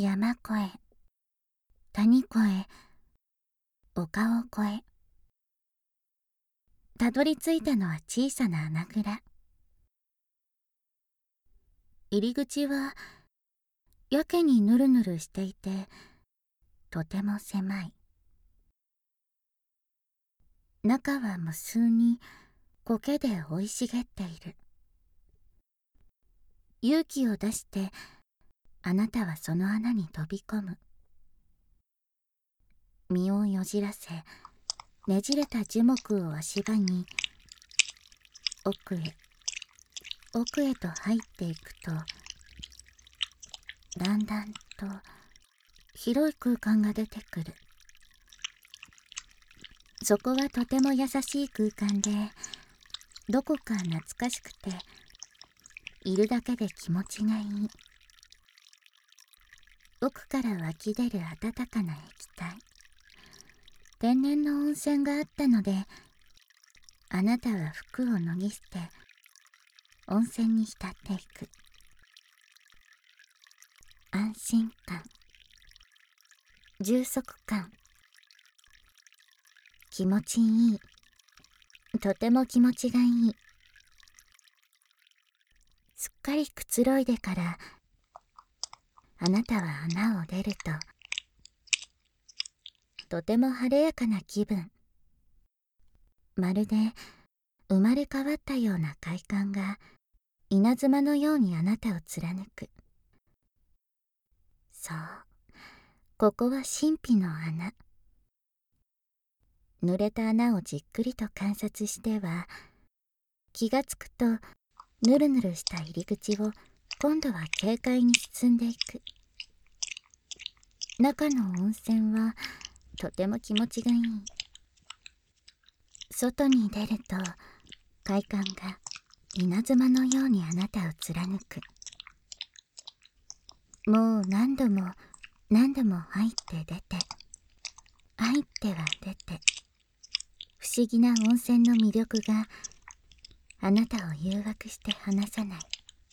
山越え、谷越え、丘を越え、たどり着いたのは小さな穴蔵。入り口はやけにぬるぬるしていて、とても狭い。中は無数に苔で生い茂っている。勇気を出してあなたはその穴に飛び込む。身をよじらせ、ねじれた樹木を足場に奥へ奥へと入っていくと、だんだんと広い空間が出てくる。そこはとても優しい空間で、どこか懐かしくて、いるだけで気持ちがいい。奥から湧き出る温かな液体、天然の温泉があったので、あなたは服を脱ぎ捨て温泉に浸っていく。安心感、充足感、気持ちいい。とても気持ちがいい。すっかりくつろいでからあなたは穴を出ると、とても晴れやかな気分。まるで生まれ変わったような快感が稲妻のようにあなたを貫く。そう、ここは神秘の穴。濡れた穴をじっくりと観察しては、気がつくとぬるぬるした入り口を今度は軽快に進んでいく。中の温泉はとても気持ちがいい。外に出ると快感が稲妻のようにあなたを貫く。もう何度も何度も入って出て、入っては出て、不思議な温泉の魅力があなたを誘惑して離さない。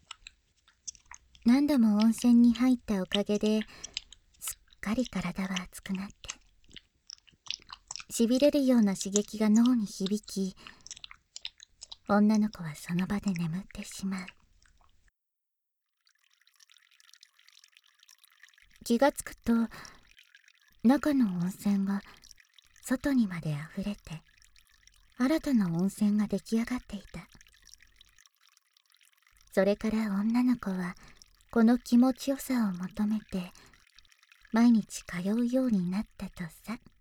何度も温泉に入ったおかげですっかり体は熱くなって、しびれるような刺激が脳に響き、女の子はその場で眠ってしまう。気がつくと中の温泉が外にまであふれて、新たな温泉が出来上がっていた。それから女の子はこの気持ちよさを求めて毎日通うようになったとさ。